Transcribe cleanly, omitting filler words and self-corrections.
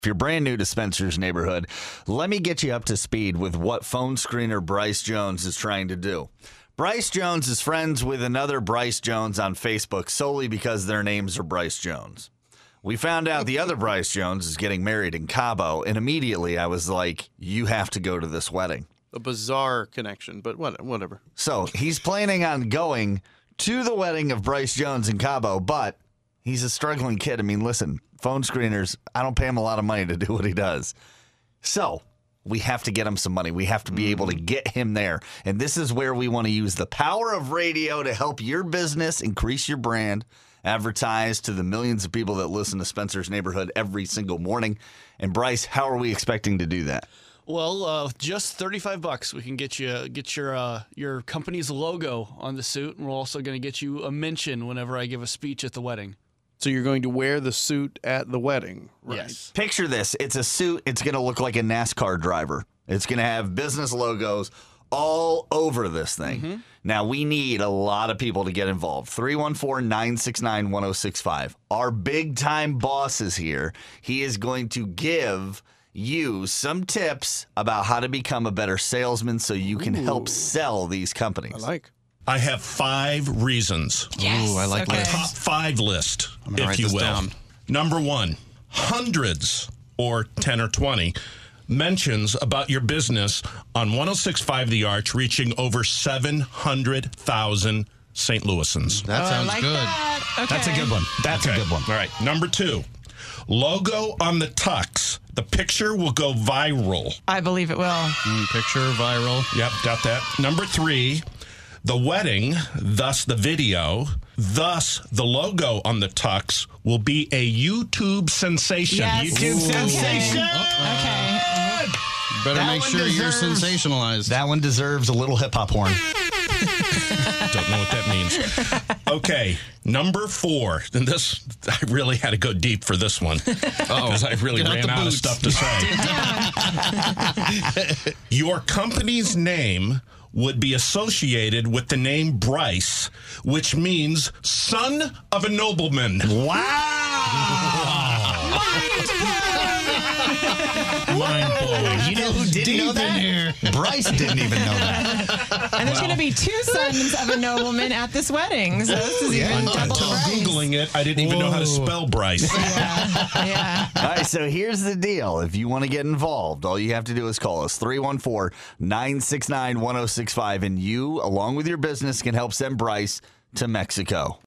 If you're brand new to Spencer's Neighborhood, let me get you up to speed with what phone screener Bryce Jones is trying to do. Bryce Jones is friends with another Bryce Jones on Facebook solely because their names are Bryce Jones. We found out the other Bryce Jones is getting married in Cabo, and immediately I was like, you have to go to this wedding. A bizarre connection, but whatever. So he's planning on going to the wedding of Bryce Jones in Cabo, but he's a struggling kid. I mean, listen, phone screeners, I don't pay him a lot of money to do what he does. So we have to get him some money. We have to be able to get him there. And this is where we want to use the power of radio to help your business increase your brand, advertise to the millions of people that listen to Spencer's Neighborhood every single morning. And Bryce, how are we expecting to do that? Well, just $35. We can get your company's logo on the suit, and we're also going to get you a mention whenever I give a speech at the wedding. So you're going to wear the suit at the wedding, right? Yes. Picture this. It's a suit. It's going to look like a NASCAR driver. It's going to have business logos all over this thing. Mm-hmm. Now, we need a lot of people to get involved. 314-969-1065. Our big-time boss is here. He is going to give you some tips about how to become a better salesman so you can help sell these companies. I have 5 reasons. Yes. Ooh, I like a top 5 list, if you will. Down. Number 1, hundreds or 10 or 20 mentions about your business on 106.5 The Arch, reaching over 700,000 St. Louisans. That sounds good. That. Okay. That's a good one. That's a good one. All right. Number 2, logo on the tux. The picture will go viral. I believe it will. Picture viral. Yep, got that. Number 3, the wedding, thus the video, thus the logo on the tux will be a YouTube sensation. Yes. YouTube sensation. Okay. Better make sure you're sensationalized. That one deserves a little hip-hop horn. Don't know what that means. Okay, number 4. And this, I really had to go deep for this one. Because I really ran out of stuff to say. Your company's name would be associated with the name Bryce, which means son of a nobleman. Wow! Mind blowing. You know who didn't know that? Bryce didn't even know that. And there's going to be 2 sons of a nobleman at this wedding. So this is even double Until Bryce. Googling it, I didn't even know how to spell Bryce. Yeah. All right, so here's the deal. If you want to get involved, all you have to do is call us, 314-969-1065, and you, along with your business, can help send Bryce to Mexico.